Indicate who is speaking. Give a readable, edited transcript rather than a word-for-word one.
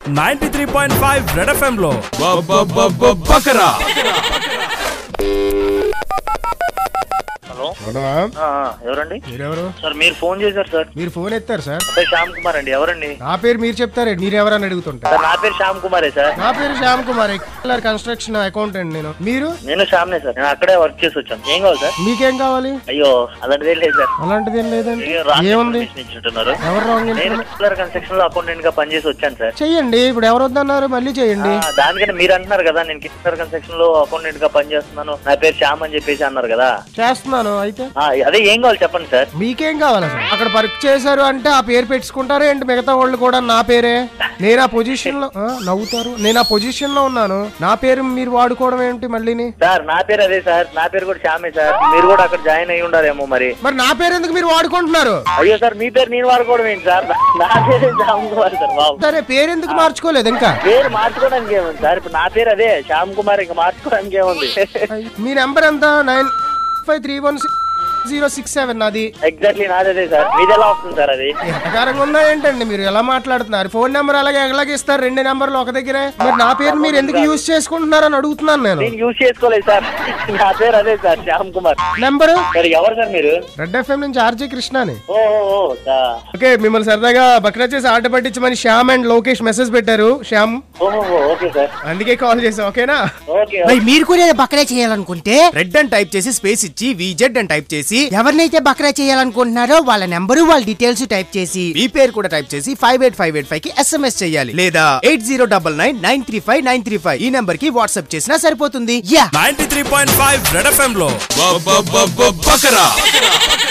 Speaker 1: 93.5 red FM లో బకరా.
Speaker 2: Hello
Speaker 3: ఎవరండి?
Speaker 2: మీరెవరు
Speaker 3: సార్ మీరు ఫోన్ చేశారు సార్.
Speaker 2: మీరు ఫోన్ ఎత్తారు సార్.
Speaker 3: శ్యామ్ కుమార్ అండి. ఎవరండి?
Speaker 2: నా పేరు మీరు చెప్తారే, మీరెవరని అడుగుతుంటారు.
Speaker 3: నా పేరు శ్యామ్ కుమారే సార్.
Speaker 2: నా పేరు శ్యామ్ కుమార్, కన్స్ట్రక్షన్ అకౌంటెంట్. మీరు?
Speaker 3: నేను శ్యామ్నే సార్. నేను అక్కడే వర్క్ చేసి వచ్చాను. ఏం కావాలి సార్?
Speaker 2: మీకేం కావాలి?
Speaker 3: అయ్యో అలాంటిది ఏం లేదు సార్.
Speaker 2: అలాంటిది ఏం లేదండి. ఏముంది?
Speaker 3: ఎవరు కన్స్ట్రక్షన్ లో అకౌంటెంట్ గా పనిచేసి వచ్చాను సార్.
Speaker 2: చెయ్యండి. ఇప్పుడు ఎవరు వద్దన్నారు, మళ్ళీ చెయ్యండి.
Speaker 3: దానికన్నా మీరు అంటున్నారు కదా నేను కిల్లర్ కన్స్ట్రక్షన్ లో అకౌంటెంట్ గా పనిచేస్తున్నాను, నా పేరు శ్యామ్ అని చెప్పేసి అన్నారు కదా.
Speaker 2: చేస్తున్నాను. అయితే
Speaker 3: అదే ఏం కావాలి చెప్పండి సార్.
Speaker 2: మీకేం కావాలి సార్? అక్కడ వర్క్ చేశారు అంటే ఆ పేరు పెట్టుకుంటారు ఏంటి? మిగతా వాళ్ళు కూడా నా పేరే. నేను ఆ పొజిషన్ లో నవ్వుతారు. నేను ఆ పొజిషన్ లో ఉన్నాను, నా పేరు మీరు వాడుకోవడం ఏంటి మళ్ళీని?
Speaker 3: సార్ నా పేరు అదే సార్. నా పేరు కూడా శ్యామే సార్. మీరు కూడా అక్కడ జాయిన్ అయ్యి ఉండారేమో మరి.
Speaker 2: నా పేరు ఎందుకు మీరు వాడుకుంటున్నారు?
Speaker 3: అయ్యో సార్ మీ పేరు నేను వాడుకోవడం ఏంటి సార్? నా పేరు శ్యామ్ కుమార్ సార్. బాబు
Speaker 2: సరే, పేరు ఎందుకు మార్చుకోలేదు? ఇంకా
Speaker 3: పేరు మార్చుకోవడానికి ఏముంది సార్? ఇప్పుడు నా పేరు అదే శ్యామ్ కుమార్, ఇంకా మార్చుకోవడానికి ఏముంది?
Speaker 2: మీ నెంబర్ ఎంత? 95316067 నాది.
Speaker 3: ఎగ్జాక్ట్లీ నాదే సార్. మీది ఎలా వస్తుంది సార్? అది
Speaker 2: ఎటకారంగా ఉందా ఏంటండి? మీరు ఎలా మాట్లాడుతున్నారు? ఫోన్ నెంబర్ అలాగే ఎలాగే ఇస్తారు? రెండు నెంబర్లు ఒక దగ్గరే. మరి నా పేరు మీరు ఎందుకు యూజ్ చేసుకుంటున్నారని అడుగుతున్నాను నేను.
Speaker 3: యూజ్ చేసుకోలేదు సార్. నా పేరు అదే సార్, శ్యామ్ కుమార్.
Speaker 2: నెంబరు?
Speaker 3: సరే ఎవరు సార్ మీరు?
Speaker 2: రెడ్ ఎఫ్ఎం నుంచి ఆర్జే కృష్ణని.
Speaker 3: ఓకే,
Speaker 2: మిమ్మల్ని సరదాగా బక్రా చేసి ఆట పట్టించమని శ్యామ్ అండ్ లోకేష్ మెసేజ్ పెట్టారు. శ్యామ్
Speaker 3: ఓకే సార్,
Speaker 2: అందుకే కాల్ చేసాం. ఓకేనా?
Speaker 4: మీరు కూడా బక్రా చేయాలనుకుంటే
Speaker 2: రెడ్ అని టైప్ చేసి స్పేస్ ఇచ్చి VZ అని టైప్ చేసి
Speaker 4: ఎవరినైతే బక్రా చేయాలనుకుంటున్నారో వాళ్ళ నెంబరు, వాళ్ళ డీటెయిల్స్ టైప్ చేసి
Speaker 2: మీ పేరు కూడా టైప్ చేసి 58585 కి SMS చేయాలి, లేదా 8099935935 ఈ నెంబర్ కి వాట్సాప్ చేసినా సరిపోతుంది.
Speaker 1: 93.5 రెడ్ ఎఫ్ఎం లో బకరా.